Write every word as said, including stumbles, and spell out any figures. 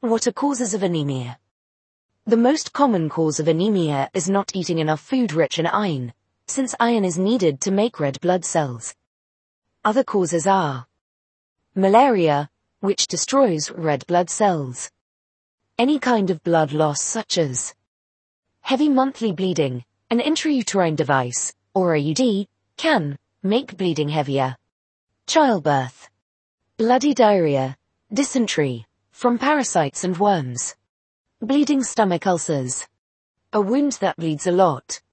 What are causes of anemia? The most common cause of anemia is not eating enough food rich in iron, since iron is needed to make red blood cells. Other causes are malaria, which destroys red blood cells. Any kind of blood loss such as heavy monthly bleeding, an intrauterine device, or I U D, can make bleeding heavier. Childbirth. Bloody diarrhea, dysentery, from parasites and worms. Bleeding stomach ulcers. A wound that bleeds a lot,